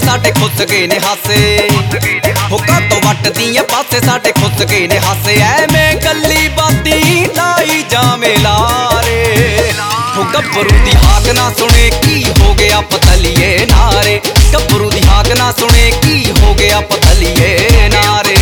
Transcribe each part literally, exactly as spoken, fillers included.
साडे खुस गए ने हासे हुक्का तो वटदियां पासे साडे खुस गए ने हासे ऐवें गल्ली बाती लाई जावे लारे हो गब्बरू दी हाक ना सुने की हो गया पतलिए नारे गब्बरू दी हाक ना सुने की हो गया पतलिए नारे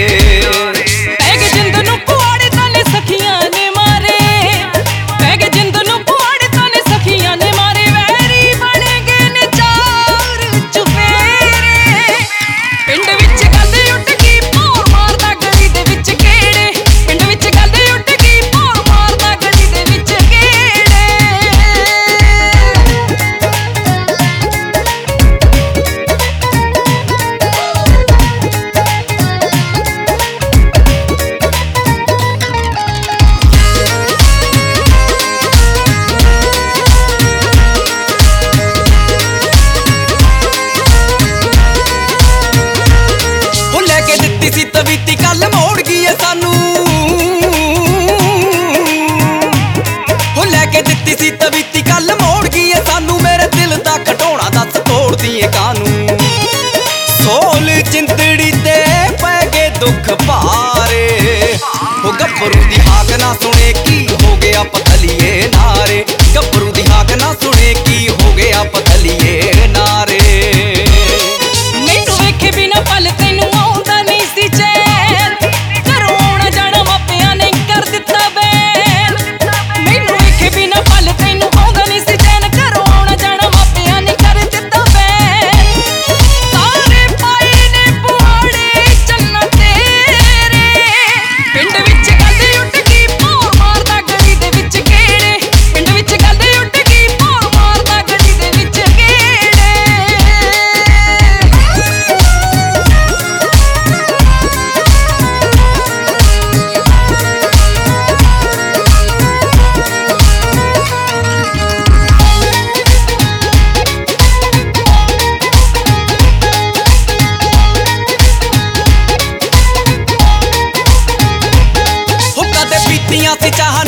तवीती कल मोड़ गई है सानू हो लैके दित्ती सी तवीती कल मोड़ गई है सानू मेरे दिल दा खटोना दस तोड़ दिए कानू सोल चिंतड़ी ते पै गए दुख भारे हो गब्बरू दी हाक ना सुने की हो गया पतलिए नारे गब्बरू दी हाक ना सुने की हो गया पतलिए नारे मैनू वेखे बिना पल तैनू आउंदा नहीं सी चैन घरों आउणा जाना मापियां ने कर दित्ता बैन मैनू वेखे बिना पल तैनू आउंदा नहीं सी चैन घरों आउणा जाना मापियां ने कर दित्ता बैन सारे पाए ने पुआड़े चन्ना तेरे पिंड विच गल्ल उठ गई भौं मारदा गली दे विच गेड़े पिंड विच गल्ल उठ गई भौं मारदा गली दे विच गेड़े सी चाह